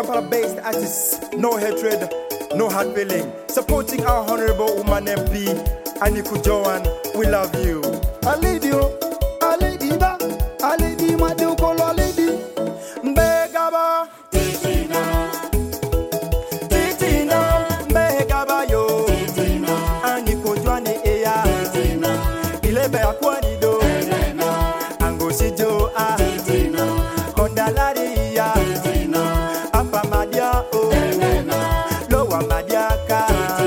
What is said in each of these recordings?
Kampala-based artists, no hatred, no hard feeling. Supporting our honorable woman MP, Aniku Joan, we love you. Alidio, Alidiba, Alidi Madukolo Alidi, Mbegaba, Titina, Mbegaba yo, Aniku Joan eya, Ilebe akwanido, Angosijo a, Kondalari ya, Apa Madia o, Lowa Madiaka,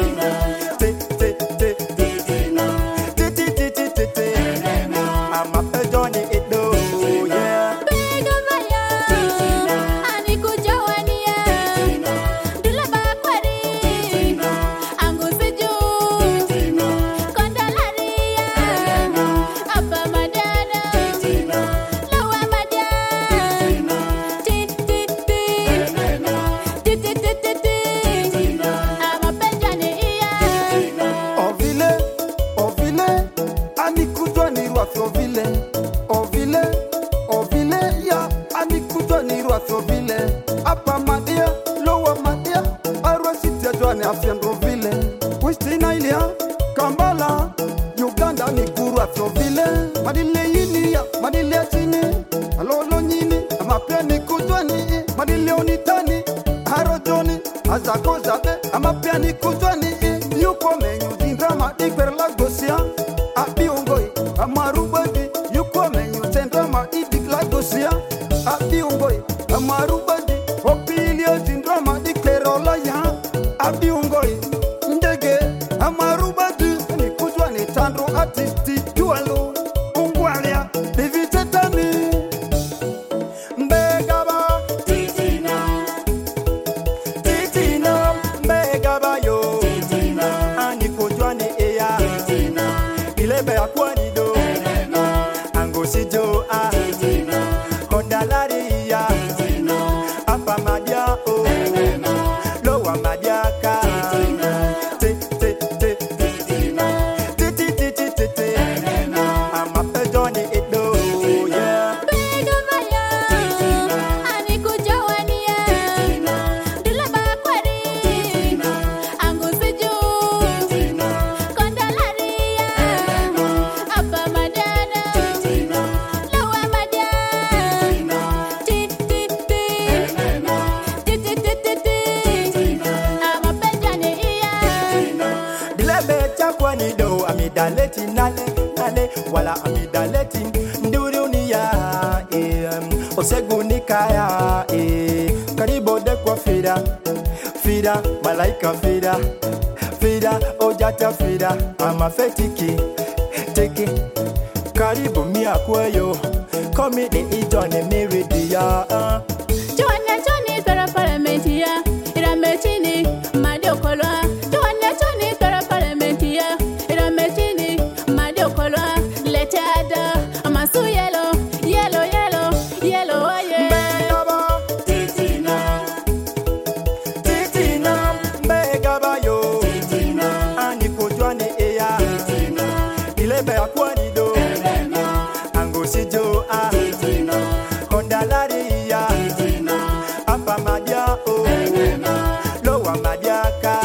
Kampala, Uganda ni guru afrovile. Madile yini, madile chini, alolo nyini, amapia ni kutwani, madile onitani, harojoni, azako zabe, amapia ni kutwani, yuko menyu zindrama ikperla gosia, api ungoi, amarubadi, yuko menyu zindrama ikla gosia, api ungoi, amarubadi, opilio zindrama ikperola ya, api ungoi, ndege, amarubadi. Tandro artisti jualo ungwalia divitetani Mbegaba Titina Mbegaba yo Aniku Joan eya Ilebe akwanido Angosijo a Kondalari ya Apa Madia o Lowa Madiaka Amidaleti nale wala amidaleti nduriunia osegunikaya karibo de kwa fida malaika fida ojata fida amafetiki teke karibo mia kwayo come the idone meridia Johnny para parlamentia ira metini madiokolwa Johnny para parlamentia Amasu yellow, yeah. Mbegaba, Titina, Mbegaba yo, Aniku Joan eya, Ilebe akwanido, Angosijo a, Kondalari ya, Apa Madia o, Lowa Madiaka,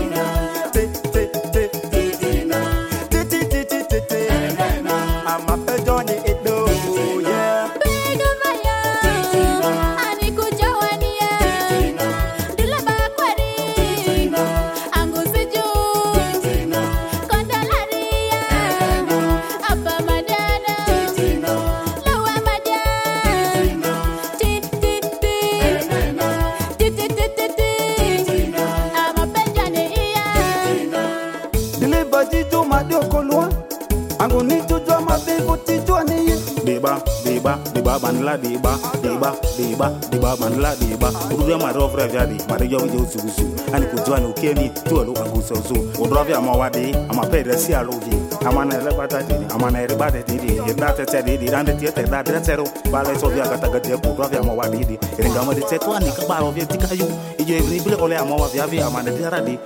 Deba banla deba banla deba uduya marofra jadi mariyo yo zuzu ani kujwani ukeni tuolo angusozo udrovya mawadi amapere si alogi amana lebata dini amana erbade dini yedate tedi dirande tiete da dretero bale sovia katagatia udrovya mawadi di ringama de tetwani kabaro vya tikayu ijo ibile ole amawa vya vya amana diradi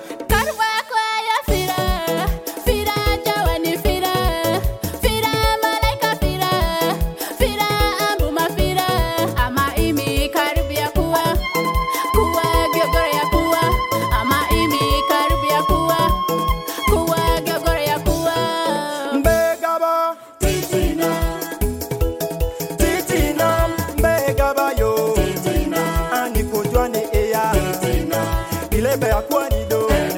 Kuwa Ebe akwani do